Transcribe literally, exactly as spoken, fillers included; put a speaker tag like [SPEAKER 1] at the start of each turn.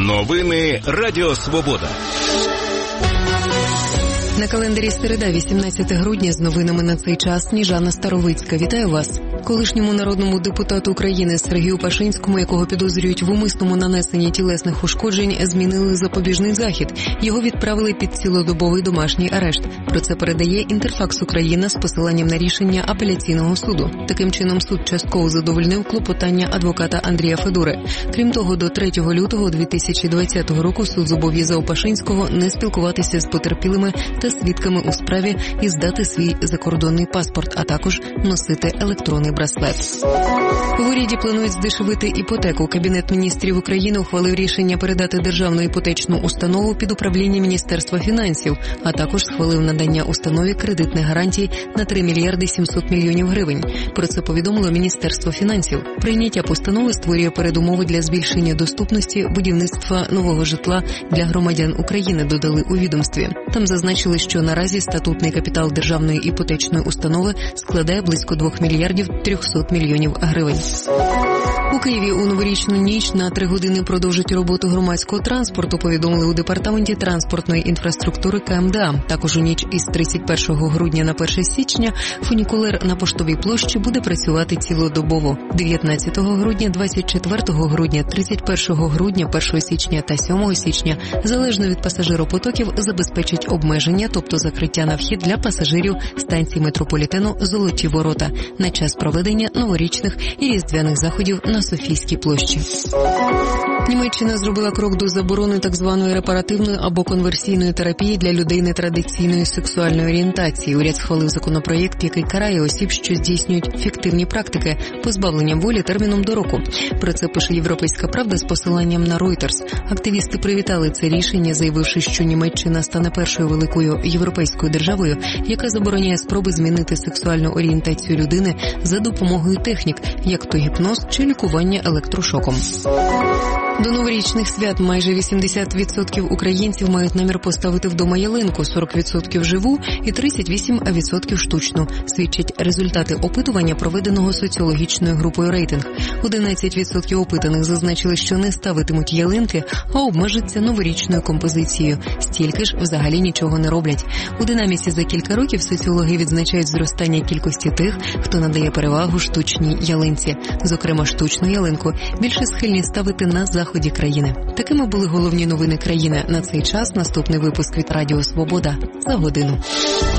[SPEAKER 1] Новини Радіо Свобода.
[SPEAKER 2] На календарі середа, вісімнадцяте грудня, з новинами на цей час Сніжана Старовицька. Вітаю вас. Колишньому народному депутату України Сергію Пашинському, якого підозрюють в умисному нанесенні тілесних ушкоджень, змінили запобіжний захід. Його відправили під цілодобовий домашній арешт. Про це передає Інтерфакс Україна з посиланням на рішення апеляційного суду. Таким чином, суд частково задовольнив клопотання адвоката Андрія Федури. Крім того, до третього лютого дві тисячі двадцятого року суд зобов'язав Пашинського не спілкуватися з потерпілими та свідками у справі і здати свій закордонний паспорт, а також носити електронний браслет. В уряді планують здешевити іпотеку. Кабінет міністрів України ухвалив рішення передати державну іпотечну установу під управління Міністерства фінансів, а також схвалив надання установі кредитних гарантій на три мільярди сімсот мільйонів гривень. Про це повідомило Міністерство фінансів. Прийняття постанови створює передумови для збільшення доступності будівництва нового житла для громадян України, додали у відомстві. Там зазначили, що наразі статутний капітал державної іпотечної установи складає близько двох мільярдів трьохсот мільйонів гривень. У Києві у новорічну ніч на три години продовжить роботу громадського транспорту, повідомили у Департаменті транспортної інфраструктури ка ем де а. Також у ніч із тридцять першого грудня на перше січня фунікулер на Поштовій площі буде працювати цілодобово. дев'ятнадцятого грудня, двадцять четвертого грудня, тридцять першого грудня, першого січня та сьомого січня, залежно від пасажиропотоків, забезпечать обмеження, тобто закриття на вхід для пасажирів станції метрополітену «Золоті ворота» на час проведення новорічних і різдвяних заходів на Софійській площі. Німеччина зробила крок до заборони так званої репаративної або конверсійної терапії для людей нетрадиційної сексуальної орієнтації. Уряд схвалив законопроєкт, який карає осіб, що здійснюють фіктивні практики, позбавлення волі терміном до року. Про це пише «Європейська правда» з посиланням на Reuters. Активісти привітали це рішення, заявивши, що Німеччина стане першою великою європейською державою, яка забороняє спроби змінити сексуальну орієнтацію людини за допомогою технік, як то гіпноз чи лікування електрошоком. До новорічних свят майже вісімдесят відсотків українців мають намір поставити вдома ялинку, сорок відсотків живу і тридцять вісім відсотків штучну, свідчать результати опитування, проведеного соціологічною групою «Рейтинг». одинадцять відсотків опитаних зазначили, що не ставитимуть ялинки, а обмежаться новорічною композицією. Стільки ж взагалі нічого не роблять. У динаміці за кілька років соціологи відзначають зростання кількості тих, хто надає перевагу штучній ялинці. Зокрема, штучну ялинку більше схильні ставити на заході країни. Такими були головні новини країни на цей час. Наступний випуск від Радіо Свобода за годину.